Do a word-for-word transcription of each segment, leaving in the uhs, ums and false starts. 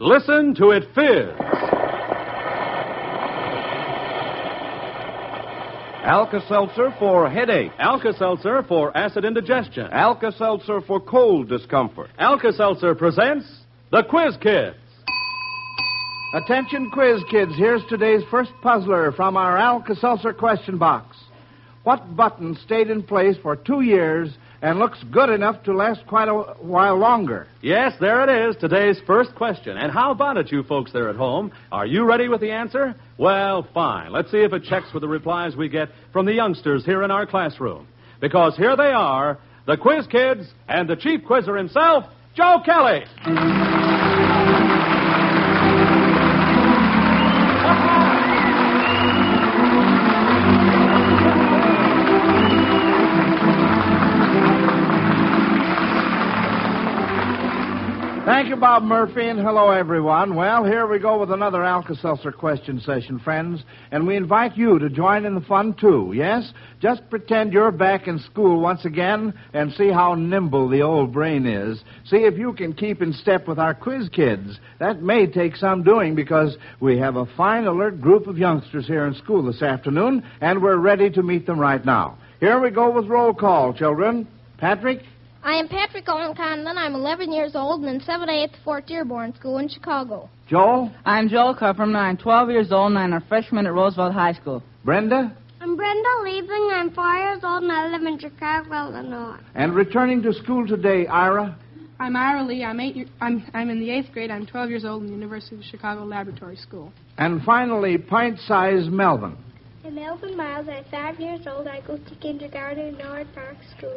Listen to it fizz. Alka-Seltzer for headache. Alka-Seltzer for acid indigestion. Alka-Seltzer for cold discomfort. Alka-Seltzer presents the Quiz Kids. Attention, quiz kids. Here's today's first puzzler from our Alka-Seltzer question box. What button stayed in place for two years and looks good enough to last quite a while longer? Yes, there it is, today's first question. And how about it, you folks there at home? Are you ready with the answer? Well, fine. Let's see if it checks with the replies we get from the youngsters here in our classroom. Because here they are, the Quiz Kids and the chief quizzer himself, Joe Kelly. Thank you, Bob Murphy, and hello, everyone. Well, here we go with another Alka-Seltzer question session, friends, and we invite you to join in the fun, too, yes? Just pretend you're back in school once again and see how nimble the old brain is. See if you can keep in step with our quiz kids. That may take some doing because we have a fine, alert group of youngsters here in school this afternoon, and we're ready to meet them right now. Here we go with roll call, children. Patrick? I am Patrick Owen Condon. I'm eleven years old and in seventh A at the Fort Dearborn School in Chicago. Joel? I'm Joel Kupperman. I'm twelve years old and I'm a freshman at Roosevelt High School. Brenda? I'm Brenda Liebling. I'm four years old and I live in Chicago, Illinois. And returning to school today, Ira? I'm Ira Lee. I'm eight. Year, I'm I'm in the eighth grade. I'm twelve years old in the University of Chicago Laboratory School. And finally, pint-sized Melvin. I'm Melvin Miles. I'm five years old. I go to kindergarten in Norwood Park School.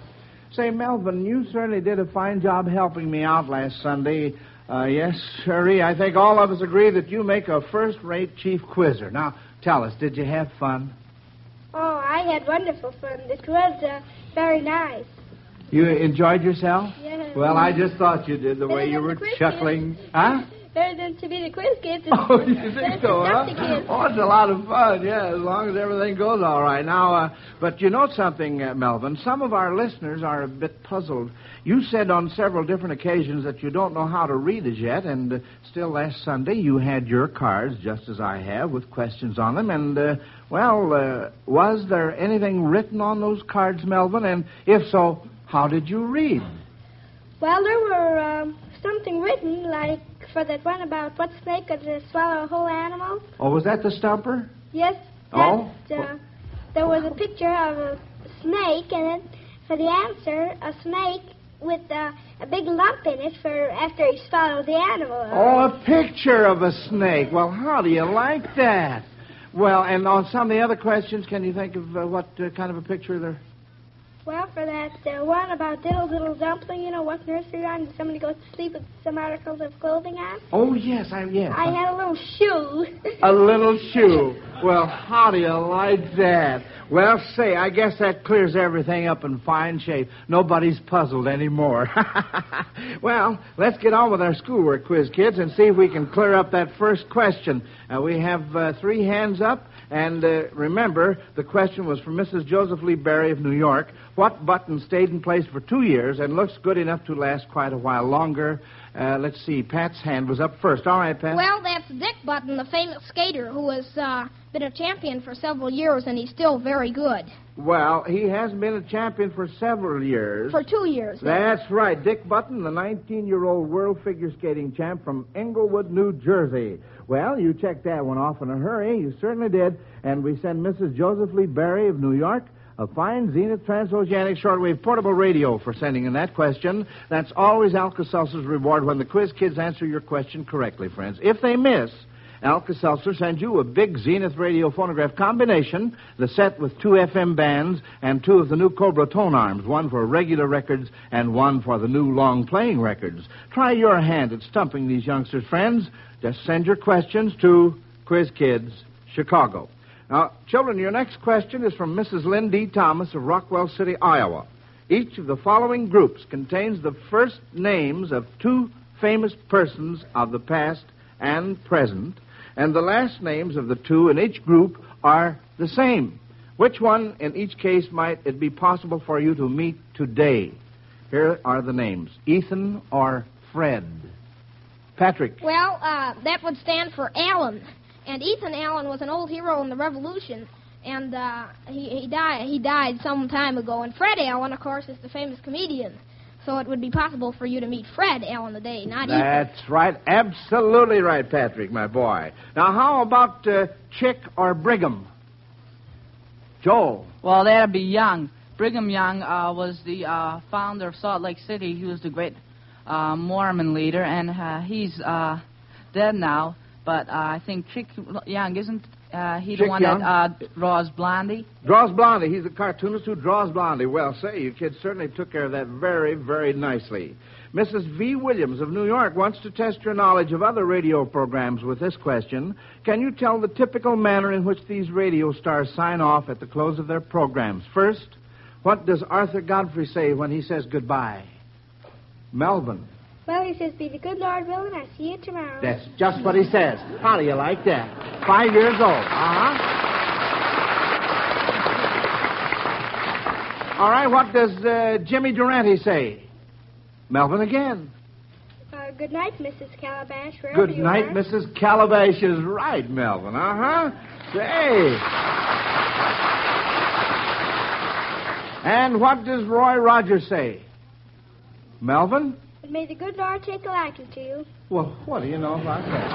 Say, Melvin, you certainly did a fine job helping me out last Sunday. Uh, yes, Sherry, I think all of us agree that you make a first-rate chief quizzer. Now, tell us, did you have fun? Oh, I had wonderful fun. It was uh, very nice. You enjoyed yourself? Yes. Well, I just thought you did, the way you were chuckling. Huh? Better than to be the quiz kids. Oh, you think so, huh? Oh, it's a lot of fun, yeah, as long as everything goes all right. Now, uh, but you know something, uh, Melvin? Some of our listeners are a bit puzzled. You said on several different occasions that you don't know how to read as yet, and uh, still last Sunday you had your cards, just as I have, with questions on them, and, uh, well, uh, was there anything written on those cards, Melvin? And if so, how did you read? Well, there were um, something written, like for that one about what snake could uh, swallow a whole animal. Oh, was that the stumper? Yes. Oh? That, uh, there was a picture of a snake, and then for the answer, a snake with uh, a big lump in it for after he swallowed the animal. Oh, a picture of a snake. Well, how do you like that? Well, and on some of the other questions, can you think of uh, what uh, kind of a picture there? Well, for that uh, one about Diddle Diddle Dumpling, you know, what nursery rhyme did somebody go to sleep with some articles of clothing on? Oh, yes, I yes. I had a little shoe. A little shoe. Well, how do you like that? Well, say, I guess that clears everything up in fine shape. Nobody's puzzled anymore. Well, let's get on with our schoolwork, quiz kids, and see if we can clear up that first question. Uh, we have uh, three hands up, and uh, remember, the question was from Missus Joseph Lee Berry of New York. What button stayed in place for two years and looks good enough to last quite a while longer? Uh, let's see, Pat's hand was up first. All right, Pat. Well, that's Dick Button, the famous skater who has uh, been a champion for several years, and he's still very good. Well, he hasn't been a champion for several years. For two years. That's then. Right. Dick Button, the nineteen-year-old world figure skating champ from Englewood, New Jersey. Well, you checked that one off in a hurry. You certainly did. And we send Missus Joseph Lee Berry of New York a fine Zenith Transoceanic Shortwave portable radio for sending in that question. That's always Alka-Seltzer's reward when the quiz kids answer your question correctly, friends. If they miss, Alka-Seltzer sends you a big Zenith radio phonograph combination, the set with two F M bands and two of the new Cobra tone arms, one for regular records and one for the new long-playing records. Try your hand at stumping these youngsters, friends. Just send your questions to Quiz Kids, Chicago. Now, children, your next question is from Missus Lynn D. Thomas of Rockwell City, Iowa. Each of the following groups contains the first names of two famous persons of the past and present, and the last names of the two in each group are the same. Which one, in each case, might it be possible for you to meet today? Here are the names, Ethan or Fred. Patrick. Well, uh, that would stand for Allen. And Ethan Allen was an old hero in the Revolution. And uh, he, he died he died some time ago. And Fred Allen, of course, is the famous comedian. So it would be possible for you to meet Fred Allen today, not Ethan. That's right. Absolutely right, Patrick, my boy. Now, how about uh, Chick or Brigham? Joel. Well, that'd be Young. Brigham Young uh, was the uh, founder of Salt Lake City. He was the great uh, Mormon leader, and uh, he's uh, dead now. But uh, I think Chick Young, isn't uh, he Chick the one Young? that uh, draws Blondie? Draws Blondie. He's the cartoonist who draws Blondie. Well, say, you kids certainly took care of that very, very nicely. Missus V. Williams of New York wants to test your knowledge of other radio programs with this question. Can you tell the typical manner in which these radio stars sign off at the close of their programs? First, what does Arthur Godfrey say when he says goodbye? Melvin. Well, he says, be the good Lord willing, I see you tomorrow. That's just what he says. How do you like that? Five years old. Uh-huh. All right, what does uh, Jimmy Durante say? Melvin again. Uh, good night, Missus Calabash. Wherever Good you night, are. Missus Calabash is right, Melvin. Uh-huh. Say. And what does Roy Rogers say? Melvin? But may the good Lord take a liking to you. Well, what do you know about that?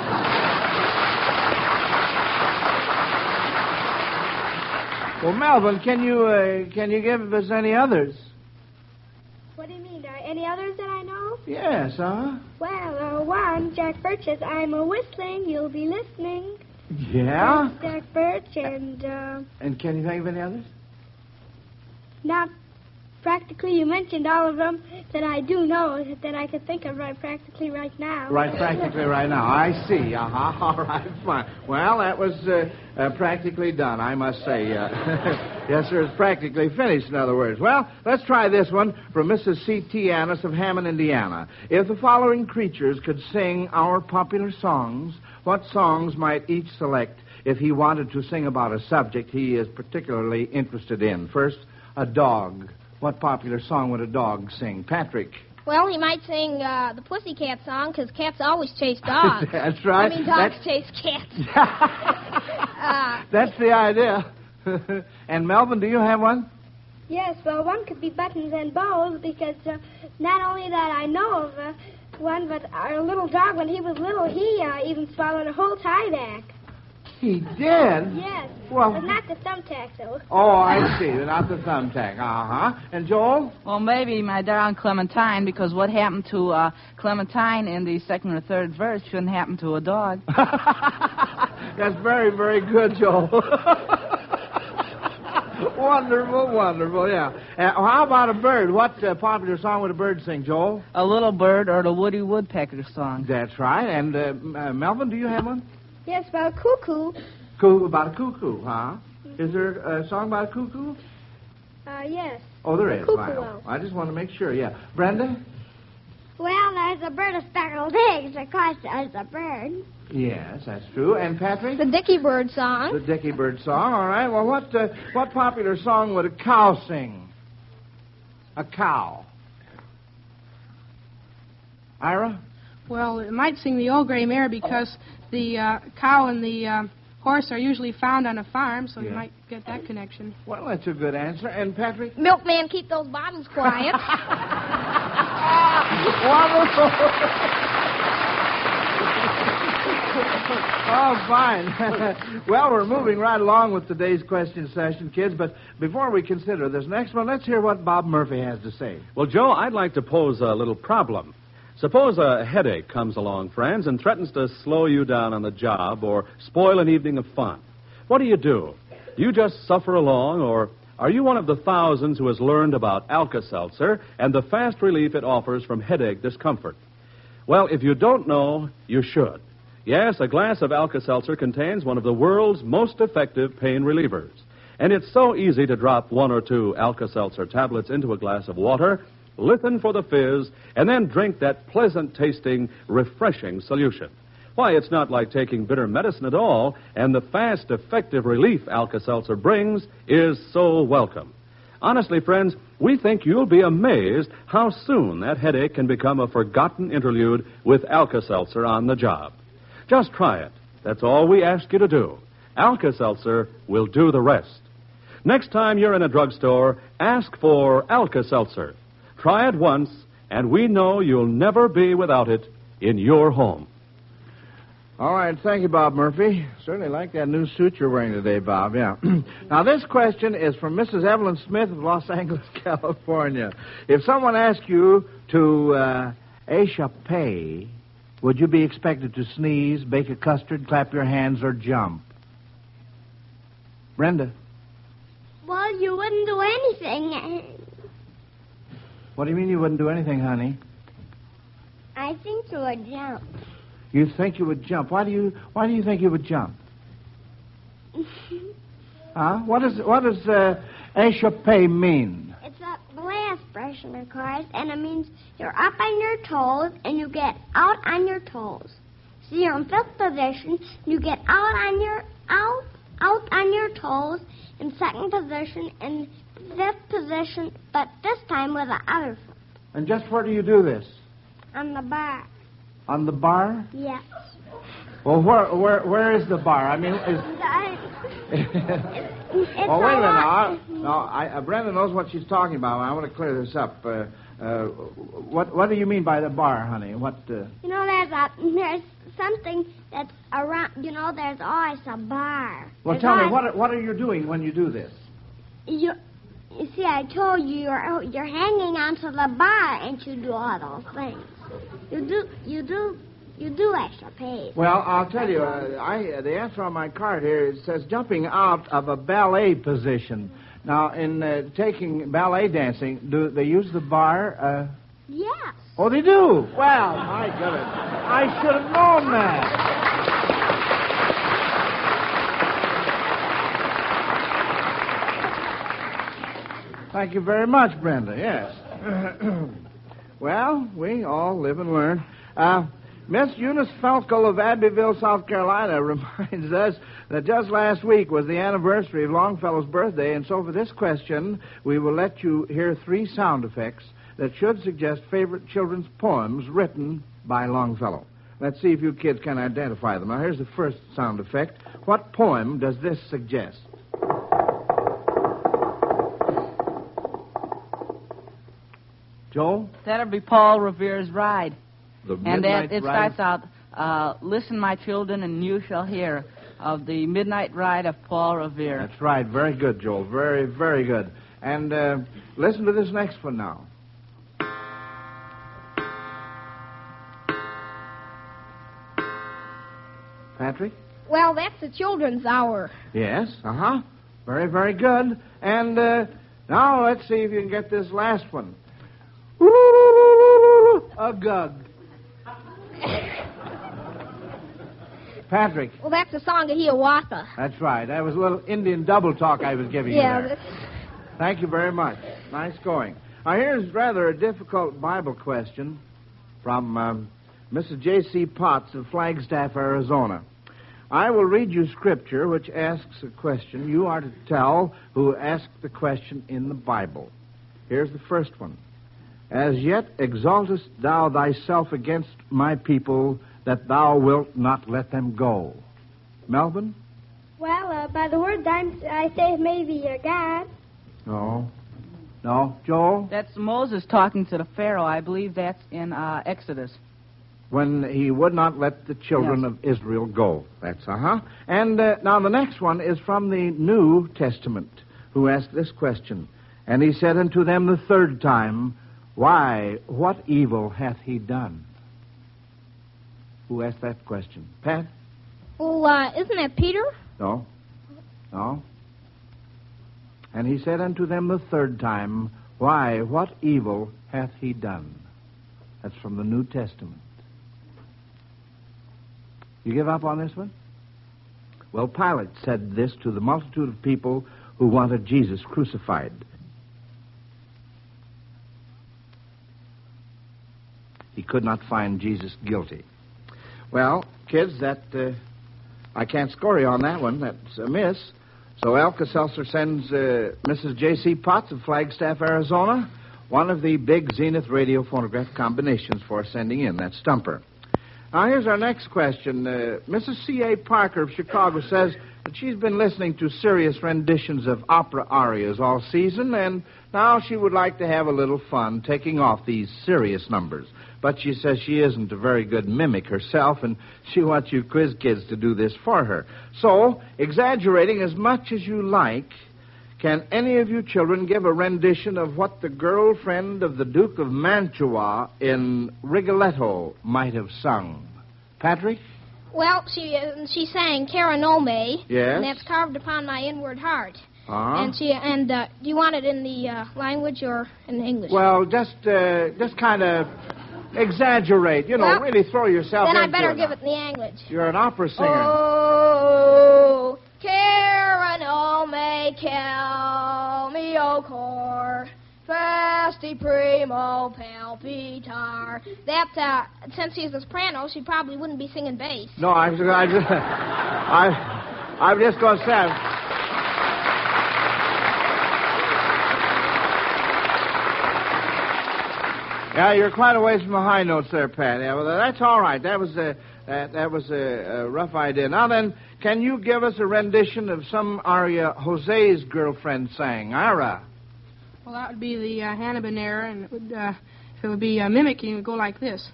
Well, Melvin, can you uh, can you give us any others? What do you mean? Are any others that I know? Yes, huh? Well, uh, one, Jack Birch says, I'm a whistling, you'll be listening. Yeah? That's Jack Birch, and, uh, And can you think of any others? not practically, you mentioned all of them that I do know that I could think of right practically right now. Right, practically right now. I see. Uh-huh. All right, fine. Well, that was uh, uh, practically done, I must say. Uh, yes, sir, it's practically finished, in other words. Well, let's try this one from Missus C T Annis of Hammond, Indiana. If the following creatures could sing our popular songs, what songs might each select if he wanted to sing about a subject he is particularly interested in? First, a dog. What popular song would a dog sing? Patrick. Well, he might sing uh, the Pussycat song, because cats always chase dogs. That's right. I mean, dogs That's... chase cats. uh, That's the idea. And Melvin, do you have one? Yes, well, one could be buttons and bows because uh, not only that I know of uh, one, but our little dog, when he was little, he uh, even swallowed a whole tie back. He did? Yes. Well- But not the thumbtack, though. Oh, I see. Not the thumbtack. Uh-huh. And Joel? Well, maybe my darling Clementine, because what happened to uh, Clementine in the second or third verse shouldn't happen to a dog. That's very, very good, Joel. Wonderful, wonderful, yeah. Uh, how about a bird? What uh, popular song would a bird sing, Joel? A Little Bird or the Woody Woodpecker song. That's right. And uh, uh, Melvin, do you have one? Yes, well, cuckoo. Coo- about a cuckoo, huh? Is there a song about a cuckoo? Uh, yes. Oh, there A is. cuckoo Wow. owl. I just want to make sure, yeah. Brenda? Well, there's a bird of speckled eggs. Of course, there's a bird. Yes, that's true. And Patrick? the Dickie Bird song. The Dickie Bird song. All right. Well, what uh, what popular song would a cow sing? A cow. Ira? Well, it might sing the Old Gray Mare because the uh, cow and the uh, horse are usually found on a farm, so Yeah. you might get that connection. Well, that's a good answer. And Patrick? Milkman, keep those bottles quiet. Wonderful. Oh, fine. Well, we're moving right along with today's question session, kids. But before we consider this next one, let's hear what Bob Murphy has to say. Well, Joe, I'd like to pose a little problem. Suppose a headache comes along, friends, and threatens to slow you down on the job or spoil an evening of fun. What do you do? You just suffer along, or are you one of the thousands who has learned about Alka-Seltzer and the fast relief it offers from headache discomfort? Well, if you don't know, you should. Yes, a glass of Alka-Seltzer contains one of the world's most effective pain relievers. And it's so easy to drop one or two Alka-Seltzer tablets into a glass of water, listen for the fizz, and then drink that pleasant-tasting, refreshing solution. Why, it's not like taking bitter medicine at all, and the fast, effective relief Alka-Seltzer brings is so welcome. Honestly, friends, we think you'll be amazed how soon that headache can become a forgotten interlude with Alka-Seltzer on the job. Just try it. That's all we ask you to do. Alka-Seltzer will do the rest. Next time you're in a drugstore, ask for Alka-Seltzer. Try it once, and we know you'll never be without it in your home. All right, thank you, Bob Murphy. Certainly like that new suit you're wearing today, Bob, yeah. Now, this question is from Missus Evelyn Smith of Los Angeles, California. If someone asked you to uh, échapper, would you be expected to sneeze, bake a custard, clap your hands, or jump? Brenda? Well, you wouldn't do anything. What do you mean you wouldn't do anything, honey? I think you would jump. You think you would jump. Why do you Why do you think you would jump? Huh? What does What does uh, échapper mean? It's a ballet expression, of course, and it means you're up on your toes and you get out on your toes. So you're in fifth position, you get out on your out out on your toes. In second position, in fifth position, but this time with the other foot. And just where do you do this? On the bar. On the bar? Yes. Well, where where where is the bar? I mean, is... it's oh, wait a minute now. lot... I, no, I, uh, Brenda knows what she's talking about. I want to clear this up. Uh, uh, what what do you mean by the bar, honey? What? Uh... You know, there's a there's something that's around. You know, there's always a bar. Well, there's tell always... me what what are you doing when you do this? You. You see, I told you you're you're hanging onto the bar, and you do all those things. You do you do you do extra pay. Well, I'll tell you. Uh, I uh, the answer on my card here it says jumping out of a ballet position. Now, in uh, taking ballet dancing, do they use the bar? Uh... Yes. Oh, they do. Well, my goodness, I should have known that. Thank you very much, Brenda. Yes. Well, we all live and learn. Uh, Miss Eunice Falco of Abbeville, South Carolina, reminds us that just last week was the anniversary of Longfellow's birthday, and so for this question, we will let you hear three sound effects that should suggest favorite children's poems written by Longfellow. Let's see if you kids can identify them. Now, here's the first sound effect. What poem does this suggest? Joel? That'll be Paul Revere's Ride. The and Midnight that, it Ride? starts out, uh, listen, my children, and you shall hear of the Midnight Ride of Paul Revere. That's right. Very good, Joel. Very, very good. And uh, listen to this next one now. Patrick? Well, that's the children's hour. Yes, uh-huh. Very, very good. And uh, now let's see if you can get this last one. A gug. Patrick. Well, that's the song of Hiawatha. That's right. That was a little Indian double talk I was giving Yeah, you there. that's... Thank you very much. Nice going. Now, here's rather a difficult Bible question from um, Missus J C Potts of Flagstaff, Arizona. I will read you scripture which asks a question. You are to tell who asked the question in the Bible. Here's the first one. As yet exaltest thou thyself against my people, that thou wilt not let them go. Melvin? Well, uh, by the word I'm, I say maybe you're God. No. No. Joel? That's Moses talking to the Pharaoh. I believe that's in uh, Exodus. When he would not let the children Yes. of Israel go. That's uh-huh. And uh, now the next one is from the New Testament, who asked this question. And he said unto them the third time, Why, what evil hath he done? Who asked that question? Pat? Well, uh, isn't that Peter? No. No. And he said unto them the third time, Why, what evil hath he done? That's from the New Testament. You give up on this one? Well, Pilate said this to the multitude of people who wanted Jesus crucified. He could not find Jesus guilty. Well, kids, that uh, I can't score you on that one. That's a miss. So Alka-Seltzer sends uh, Missus J C Potts of Flagstaff, Arizona, one of the big Zenith radio phonograph combinations for sending in. That's Stumper. Now, here's our next question. Uh, Missus C A. Parker of Chicago says that she's been listening to serious renditions of opera arias all season, and now she would like to have a little fun taking off these serious numbers. But she says she isn't a very good mimic herself, and she wants you quiz kids to do this for her. So, exaggerating as much as you like, can any of you children give a rendition of what the girlfriend of the Duke of Mantua in Rigoletto might have sung? Patrick? Well, she uh, she sang Cara Nome. Yes. And that's carved upon my inward heart. Uh-huh. And she and uh, do you want it in the uh, language or in English? Well, just uh, just kind of exaggerate. You know, Well, really throw yourself then I into better it. give it in the language. You're an opera singer. Oh, Cara Nome, cal mio cor, fasti primo palpitar. That, uh, since she's a soprano, she probably wouldn't be singing bass. No, I was I just I I'm just going to say. Yeah, you're quite a ways from the high notes there, Pat. Yeah, well, that's all right. That was a that, that was a, a rough idea. Now then, can you give us a rendition of some aria Jose's girlfriend sang? Ira. Well, that would be the uh, Habanera, and it would, uh, if it would be uh, mimicking, it would go like this.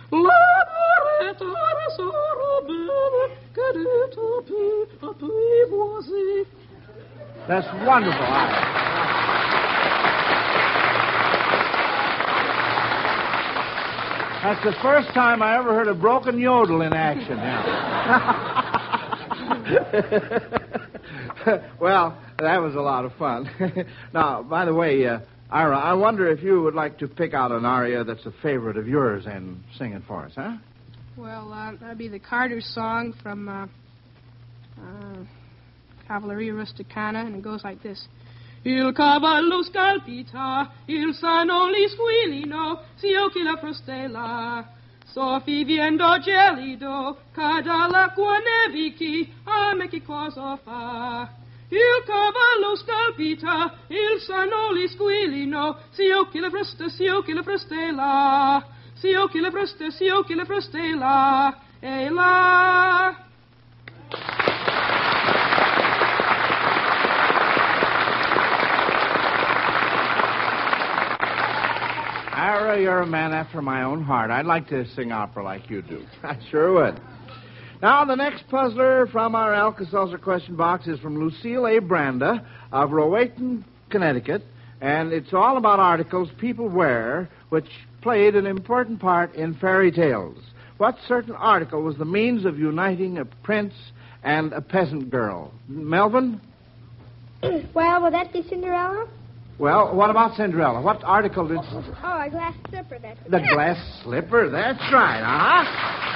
That's wonderful, Ira. That's the first time I ever heard a broken yodel in action. Yeah. Well, that was a lot of fun. Now, by the way, uh, Ira, I wonder if you would like to pick out an aria that's a favorite of yours and sing it for us, huh? Well, uh, that'd be the Carter's song from uh, uh, Cavalleria Rusticana, and it goes like this. Il cavallo scalpita, il sano li squillino, s'io che la frustella. Soffì viendo gelido, cada l'acqua nevichi, a me che cosa fa? Il cavallo scalpita, il sano li squillino, s'io che la frusta, s'io che la frustella. S'io che la frusta, s'io che la frustella, e là. Ira, you're a man after my own heart. I'd like to sing opera like you do. I sure would. Now, the next puzzler from our Alka-Seltzer question box is from Lucille A. Branda of Rowayton, Connecticut, and it's all about articles people wear which played an important part in fairy tales. What certain article was the means of uniting a prince and a peasant girl? Melvin? Well, will that be Cinderella? Well, what about Cinderella? What article did... Oh, a glass slipper. That's The glass slipper, that's right, huh?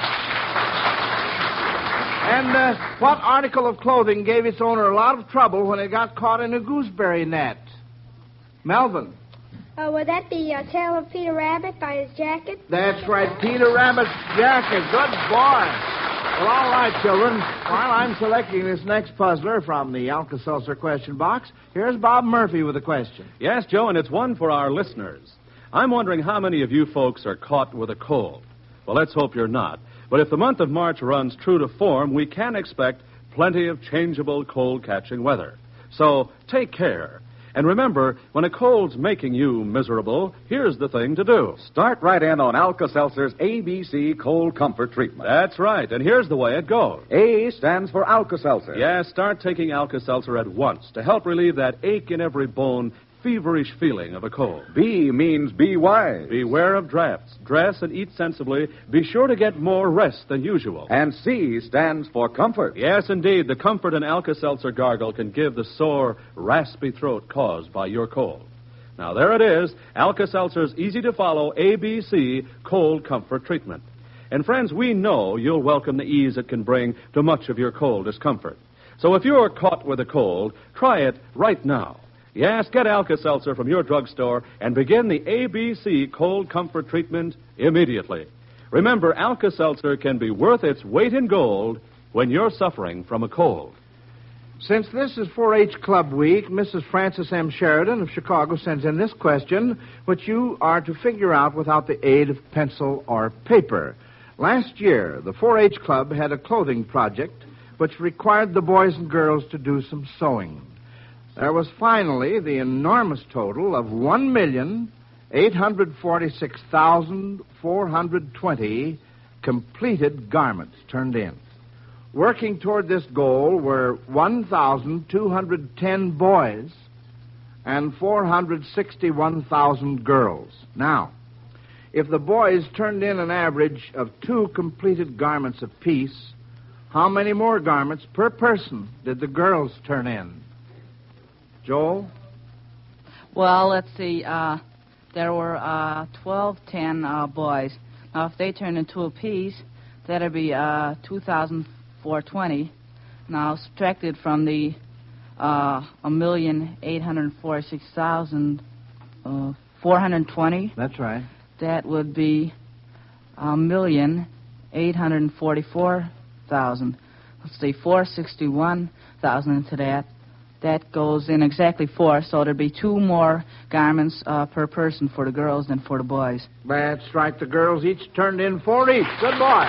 And uh, what article of clothing gave its owner a lot of trouble when it got caught in a gooseberry net? Melvin. Oh, would that be uh, Tale of Peter Rabbit by his jacket? That's right, Peter Rabbit's jacket. Good boy. Well, all right, children. While I'm selecting this next puzzler from the Alka-Seltzer question box, here's Bob Murphy with a question. Yes, Joe, and it's one for our listeners. I'm wondering how many of you folks are caught with a cold. Well, let's hope you're not. But if the month of March runs true to form, we can expect plenty of changeable cold-catching weather. So take care. And remember, when a cold's making you miserable, here's the thing to do. Start right in on Alka-Seltzer's A B C Cold Comfort Treatment. That's right, and here's the way it goes. A stands for Alka-Seltzer. Yes, start taking Alka-Seltzer at once to help relieve that ache in every bone, feverish feeling of a cold. B means be wise. Beware of drafts. Dress and eat sensibly. Be sure to get more rest than usual. And C stands for comfort. Yes, indeed. The comfort an Alka-Seltzer gargle can give the sore, raspy throat caused by your cold. Now, there it is, Alka-Seltzer's easy-to-follow A B C Cold Comfort Treatment. And, friends, we know you'll welcome the ease it can bring to much of your cold discomfort. So if you're caught with a cold, try it right now. Yes, get Alka-Seltzer from your drugstore and begin the A B C Cold Comfort Treatment immediately. Remember, Alka-Seltzer can be worth its weight in gold when you're suffering from a cold. Since this is four H Club Week, Missus Frances M. Sheridan of Chicago sends in this question, which you are to figure out without the aid of pencil or paper. Last year, the four H Club had a clothing project which required the boys and girls to do some sewing. There was finally the enormous total of one million eight hundred forty-six thousand four hundred twenty completed garments turned in. Working toward this goal were one thousand two hundred ten boys and four hundred sixty-one thousand girls. Now, if the boys turned in an average of two completed garments apiece, how many more garments per person did the girls turn in? Joel? Well, let's see. Uh, there were uh, twelve ten uh, boys. Now, if they turned in two apiece, that'd be uh, two thousand four hundred twenty. Now, subtracted from the uh, one million eight hundred forty-six thousand four hundred twenty. That's right. That would be one million eight hundred forty-four thousand. Let's see, four hundred sixty-one thousand into that. That goes in exactly four, so there'd be two more garments uh, per person for the girls than for the boys. That's right. The girls each turned in four each. Good boy.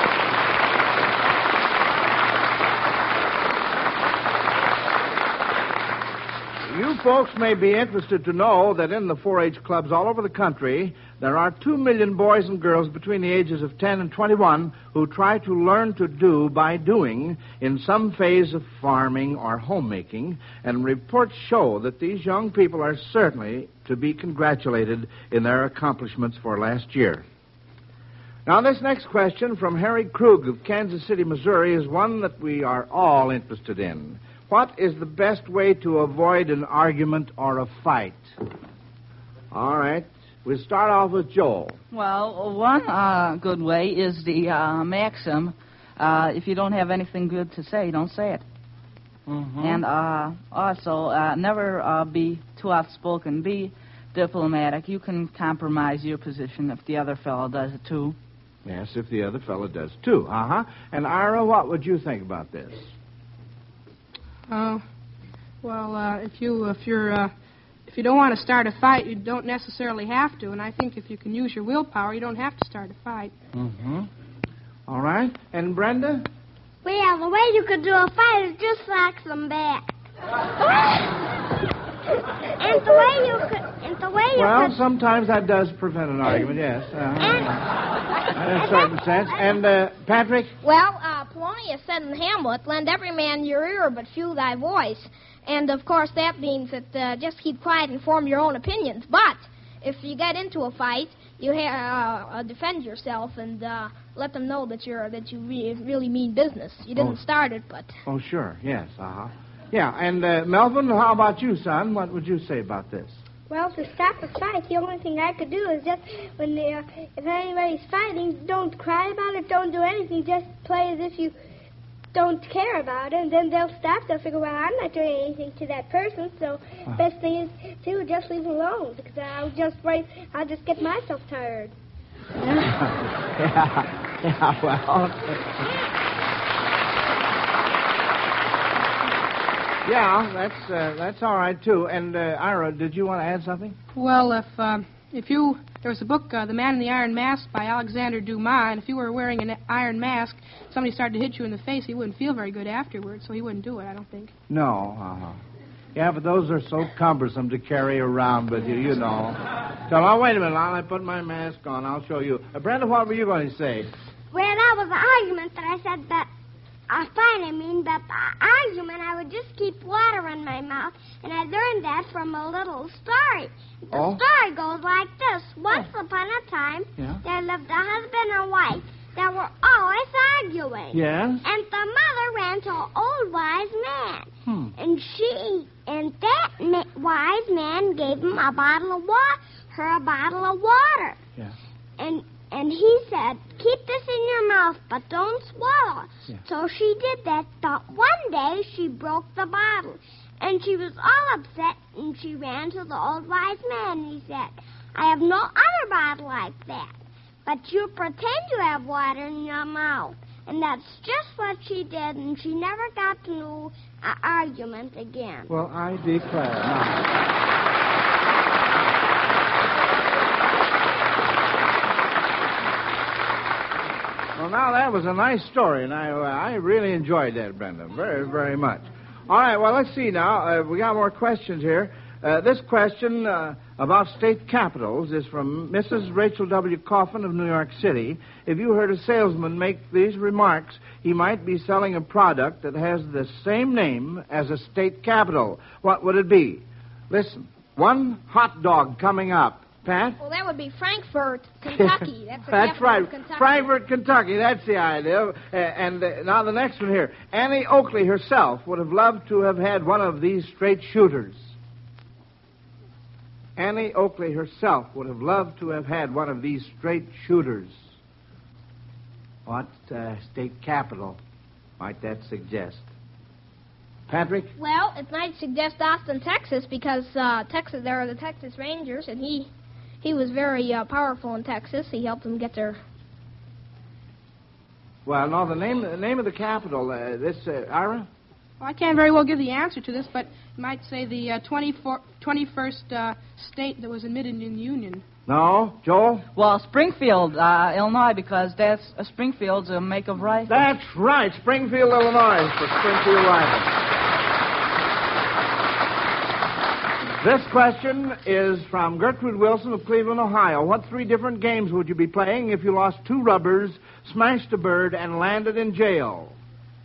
You folks may be interested to know that in the four H clubs all over the country, there are two million boys and girls between the ages of ten and twenty-one who try to learn to do by doing in some phase of farming or homemaking, and reports show that these young people are certainly to be congratulated in their accomplishments for last year. Now, this next question from Harry Krug of Kansas City, Missouri, is one that we are all interested in. What is the best way to avoid an argument or a fight? All right. We'll start off with Joel. Well, one uh, good way is the uh, maxim, uh, if you don't have anything good to say, don't say it. Mm-hmm. And uh, also, uh, never uh, be too outspoken. Be diplomatic. You can compromise your position if the other fellow does it, too. Yes, if the other fellow does, too. Uh-huh. And, Ira, what would you think about this? Uh, well, uh, if you if you're uh, if you don't want to start a fight, you don't necessarily have to. And I think if you can use your willpower, you don't have to start a fight. Mm-hmm. All right. And Brenda? Well, the way you could do a fight is just like some bat. And the way you could, and the way you well, could. sometimes that does prevent an argument. Yes. Uh-huh. In a certain sense. And uh, Patrick? Well, uh, Polonius said in Hamlet, "Lend every man your ear, but few thy voice." And, of course, that means that uh, just keep quiet and form your own opinions. But if you get into a fight, you ha- uh, uh, defend yourself and uh, let them know that you're that you re- really mean business. You didn't Oh. start it, but... Oh, sure. Yes. Uh-huh. Yeah. And, uh, Melvin, how about you, son? What would you say about this? Well, to stop a fight, the only thing I could do is just, when they, uh, if anybody's fighting, don't cry about it, don't do anything, just play as if you don't care about it, and then they'll stop. They'll figure, well, I'm not doing anything to that person, so Uh. best thing is to just leave them alone, because I'll just wait, I'll just get myself tired. yeah, yeah, well... Yeah, that's uh, that's all right, too. And, uh, Ira, did you want to add something? Well, if um, if you there was a book, uh, The Man in the Iron Mask by Alexander Dumas, and if you were wearing an iron mask, somebody started to hit you in the face, he wouldn't feel very good afterwards, so he wouldn't do it, I don't think. No. Uh-huh. Yeah, but those are so cumbersome to carry around with you, you know. So, now, wait a minute. I'll put my mask on. I'll show you. Uh, Brenda, what were you going to say? Well, that was the argument that I said that a fight, I mean, but the argument, I would just keep water in my mouth, and I learned that from a little story. The Oh? story goes like this. Once upon a time, Yeah? there lived a husband and wife that were always arguing. Yes? And the mother ran to an old wise man. Hmm. And she, and that ma- wise man gave him a bottle of water, her a bottle of water. Yeah. And and he said, keep this in your mouth, but don't swallow. Yeah. So she did that, but one day she broke the bottle. And she was all upset, and she ran to the old wise man, and he said, I have no other bottle like that. But you pretend you have water in your mouth. And that's just what she did, and she never got to know an argument again. Well, I declare. Now. Well, now, that was a nice story, and I, I really enjoyed that, Brenda, very, very much. All right, well, let's see now. Uh, we got more questions here. Uh, this question uh, about state capitals is from Missus Rachel W. Coffin of New York City. If you heard a salesman make these remarks, he might be selling a product that has the same name as a state capital. What would it be? Listen, one hot dog coming up. Pat? Well, that would be Frankfurt, Kentucky. That's, the That's right. Of Kentucky. Frankfurt, Kentucky. That's the idea. Uh, and uh, now the next one here. Annie Oakley herself would have loved to have had one of these straight shooters. Annie Oakley herself would have loved to have had one of these straight shooters. What uh, state capital might that suggest? Patrick? Well, it might suggest Austin, Texas, because uh, Texas, there are the Texas Rangers, and he he was very uh, powerful in Texas. He helped them get their... Well, no, the name the name of the capital, uh, this, uh, Ira? Well, I can't very well give the answer to this, but you might say the uh, twenty-first uh, state that was admitted in the Union. No, Joel? Well, Springfield, uh, Illinois, because that's uh, Springfield's a make of rifles. That's right, Springfield, Illinois, for Springfield Rifles. This question is from Gertrude Wilson of Cleveland, Ohio. What three different games would you be playing if you lost two rubbers, smashed a bird, and landed in jail?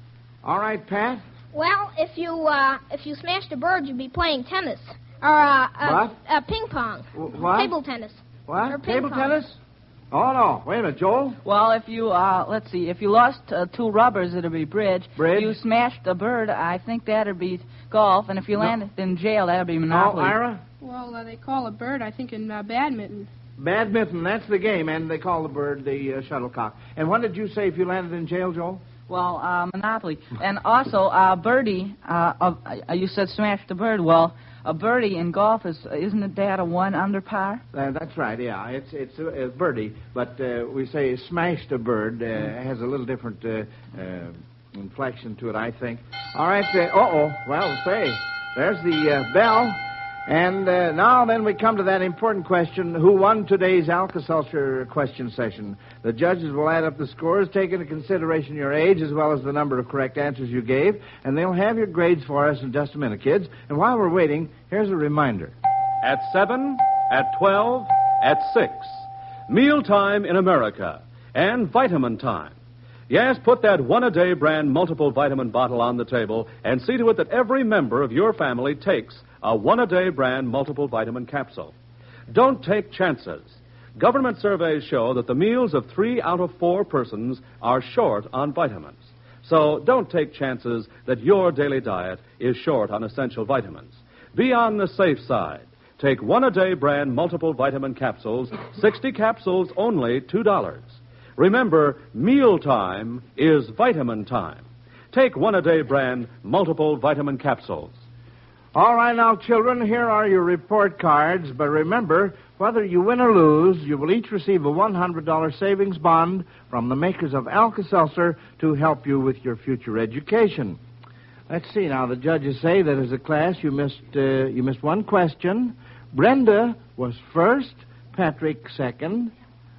All right, Pat? Well, if you uh, if you smashed a bird, you'd be playing tennis. Or uh, uh, What? uh, ping pong. What? Table tennis. What? Or ping Table pong. tennis? Oh, no. Wait a minute, Joel. Well, if you, uh, let's see, if you lost uh, two rubbers, it'd be bridge. Bridge. If you smashed a bird, I think that'd be golf. And if you No. landed in jail, that'd be No, Monopoly. Ira? Well, uh, they call a bird, I think, in uh, badminton. Badminton, that's the game, and they call the bird the uh, shuttlecock. And what did you say if you landed in jail, Joel? Well, uh, Monopoly. And also, uh, birdie, uh, uh, you said smashed a bird. Well, a birdie in golf, is isn't it that a one under par? Uh, that's right, yeah. It's it's a, a birdie, but uh, we say smashed a bird. Uh, it has a little different uh, uh, inflection to it, I think. All right, uh, uh-oh. Well, say, there's the uh, bell. And uh, now then we come to that important question, who won today's Alka-Seltzer question session? The judges will add up the scores, take into consideration your age as well as the number of correct answers you gave, and they'll have your grades for us in just a minute, kids. And while we're waiting, here's a reminder. At seven, at twelve, at six. Mealtime in America and vitamin time. Yes, put that one-a-day brand multiple vitamin bottle on the table and see to it that every member of your family takes a one-a-day brand multiple vitamin capsule. Don't take chances. Government surveys show that the meals of three out of four persons are short on vitamins. So don't take chances that your daily diet is short on essential vitamins. Be on the safe side. Take one-a-day brand multiple vitamin capsules, sixty capsules only two dollars. Remember, mealtime is vitamin time. Take one-a-day brand multiple vitamin capsules. All right, now, children, here are your report cards. But remember, whether you win or lose, you will each receive a one hundred dollars savings bond from the makers of Alka-Seltzer to help you with your future education. Let's see now. The judges say that as a class you missed uh, you missed one question. Brenda was first, Patrick second.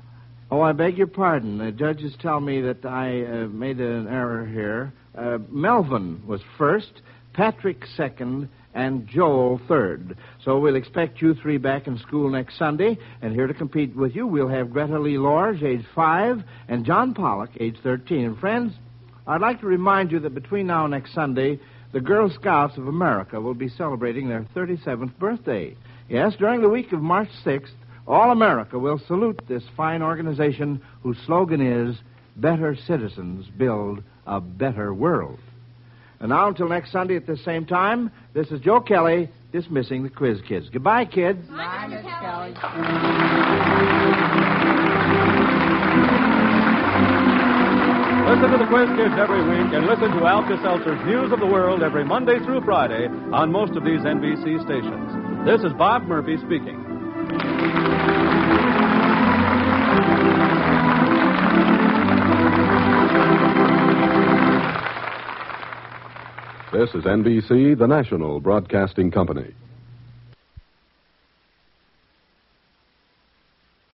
Oh, I beg your pardon. The judges tell me that I uh, made an error here. Uh, Melvin was first, Patrick second, and Joel third. So we'll expect you three back in school next Sunday. And here to compete with you, we'll have Greta Lee Lorge, age five, and John Pollock, age thirteen. And friends, I'd like to remind you that between now and next Sunday, the Girl Scouts of America will be celebrating their thirty-seventh birthday. Yes, during the week of March sixth, all America will salute this fine organization whose slogan is, Better Citizens Build a Better World. And now until next Sunday at the same time, this is Joe Kelly dismissing the Quiz Kids. Goodbye, kids. Bye, Mister Kelly. Listen to the Quiz Kids every week and listen to Alka-Seltzer's News of the World every Monday through Friday on most of these N B C stations. This is Bob Murphy speaking. This is N B C, the national broadcasting company.